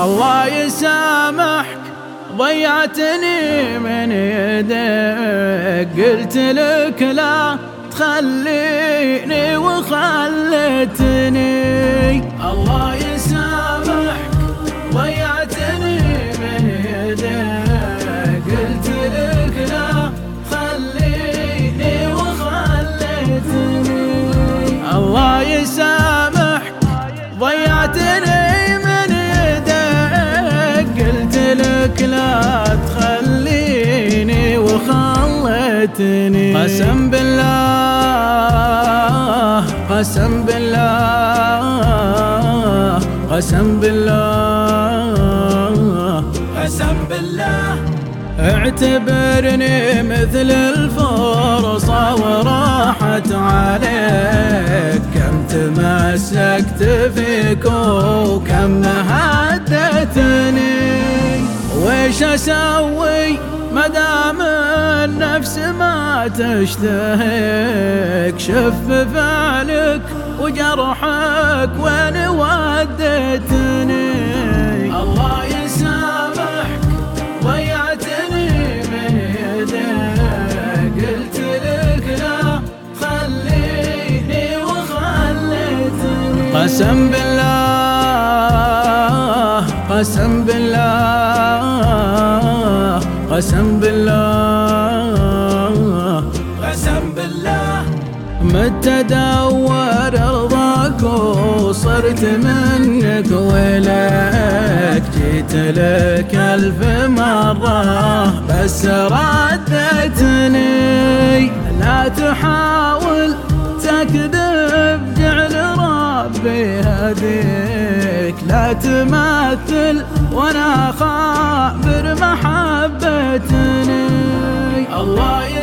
الله يسامحك ضيعتني من يدك، قلت لك لا تخليني وخلتني. الله يسامحك ضيعتني من يدك، قلت لك لا تخليني وخلتني. الله يسامحك ضيعتني من يدك، قلت لك لا تخليني وخلتني. قسم بالله قسم بالله قسم بالله قسم بالله، اعتبرني مثل الفرصة وراحت عليك. كم تمسكت فيك وكم هدتني، ويش اسوي مدام النفس ما تشتهيك. شف فعلك وجرحك وين ودتني. الله يسامحك ضيعتني من يدك، قلت لك لا خليني وخلتني. قسم بالله قسم بالله قسم بالله قسم بالله، مت ادور رضاك وصرت منك ولك. جيت لك 1000 مرة بس ردتني. لا تحاول تكذب جعل ربي هديك. لا تمثل وانا خابر محبتني. الله